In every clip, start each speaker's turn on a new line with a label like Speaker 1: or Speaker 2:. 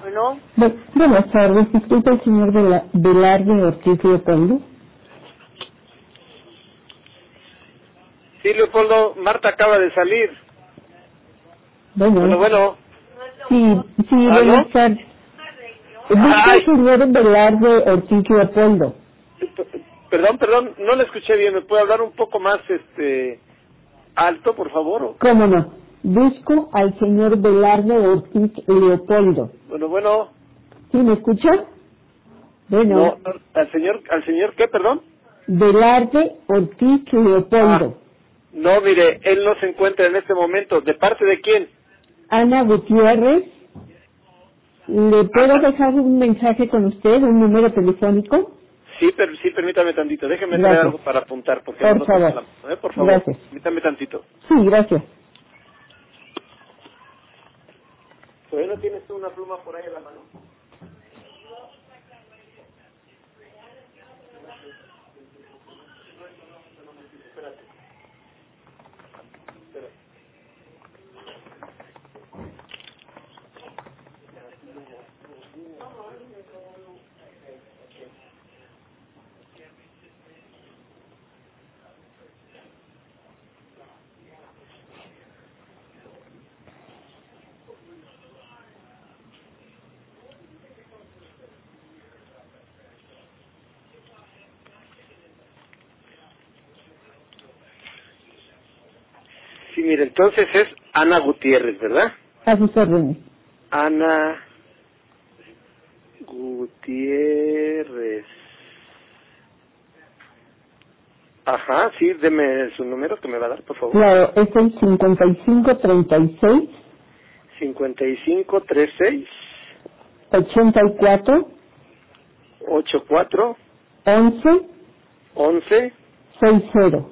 Speaker 1: Bueno,
Speaker 2: Buenas tardes, disculpe el señor Velarde Ortiz Leopoldo.
Speaker 3: Sí, Leopoldo, Marta acaba de salir. Bueno.
Speaker 2: Sí,
Speaker 3: ¿Aló?
Speaker 2: buenas tardes. Busca
Speaker 3: Ay,
Speaker 2: el señor Velarde Ortiz Leopoldo.
Speaker 3: perdón, no le escuché bien. ¿Me puede hablar un poco más, alto, por favor?
Speaker 2: ¿Cómo no? Busco al señor Velarde Ortiz Leopoldo.
Speaker 3: Bueno.
Speaker 2: ¿Sí me escucha?
Speaker 3: No, ¿al señor qué, perdón?
Speaker 2: Velarde Ortiz Leopoldo.
Speaker 3: No, mire, él no se encuentra en este momento. ¿De parte de quién?
Speaker 2: Ana Gutiérrez. ¿Le puedo dejar un mensaje con usted, un número telefónico?
Speaker 3: Sí, permítame tantito. Déjeme traer
Speaker 2: Gracias.
Speaker 3: algo para apuntar, porque
Speaker 2: Por
Speaker 3: no lo tengo
Speaker 2: favor.
Speaker 3: a la mano, por favor.
Speaker 2: Gracias.
Speaker 3: Permítame tantito.
Speaker 2: Sí, gracias.
Speaker 3: ¿Todavía no tienes tú una pluma por ahí en la mano? Sí, mire, entonces es Ana Gutiérrez, ¿verdad?
Speaker 2: A sus órdenes.
Speaker 3: Ana Gutiérrez. Ajá, sí, deme su número que me va a dar, por favor.
Speaker 2: Claro, es el 5536
Speaker 3: 5536
Speaker 2: 84
Speaker 3: 84
Speaker 2: 11
Speaker 3: 11
Speaker 2: 60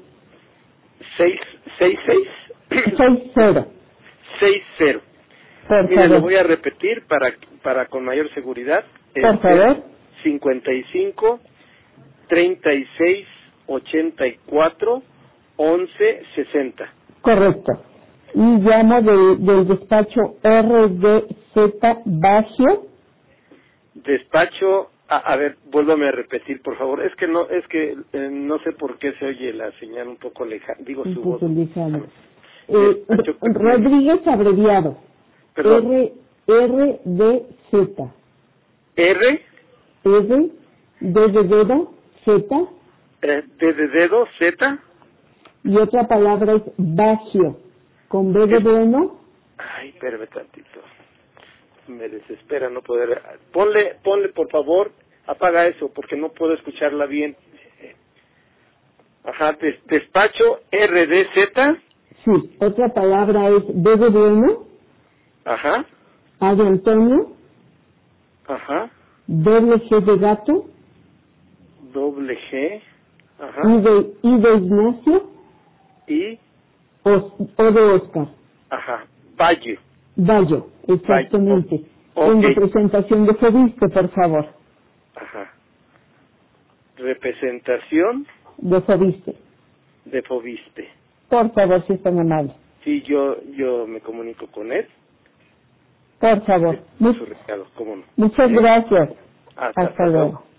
Speaker 3: 666
Speaker 2: 60.
Speaker 3: 60.
Speaker 2: Por
Speaker 3: Mire, lo
Speaker 2: favor.
Speaker 3: voy a repetir para con mayor seguridad.
Speaker 2: Por favor.
Speaker 3: 55 36 84 11 60.
Speaker 2: Correcto. Y llamo del despacho RDZ Bagio.
Speaker 3: Despacho, a ver, vuélvame a repetir, por favor. Es que no sé por qué se oye la señal un poco lejana, digo su voz. Despacho,
Speaker 2: Rodríguez abreviado.
Speaker 3: perdón.
Speaker 2: RDZ.
Speaker 3: R,
Speaker 2: D de dedo, Z.
Speaker 3: D de dedo, Z.
Speaker 2: Y otra palabra es Bagio. Con B de bueno.
Speaker 3: Ay, espérame tantito. Me desespera no poder. Ponle, por favor, apaga eso, porque no puedo escucharla bien. Ajá, despacho RDZ.
Speaker 2: Sí, otra palabra es B de bueno,
Speaker 3: Ajá,
Speaker 2: A de Antonio,
Speaker 3: ajá,
Speaker 2: doble G de gato,
Speaker 3: doble G, ajá,
Speaker 2: I de Ignacio,
Speaker 3: y,
Speaker 2: O de Oscar.
Speaker 3: ajá, Valle.
Speaker 2: Bayo, exactamente.
Speaker 3: Ok.
Speaker 2: En representación de Fobiste, por favor.
Speaker 3: Ajá. Representación
Speaker 2: De Fobiste.
Speaker 3: de Fobiste.
Speaker 2: Por favor, si es tan amable.
Speaker 3: Sí, yo me comunico con él.
Speaker 2: Por favor.
Speaker 3: Su recado, ¿cómo no?
Speaker 2: Muchas gracias.
Speaker 3: Hasta
Speaker 2: Hasta luego.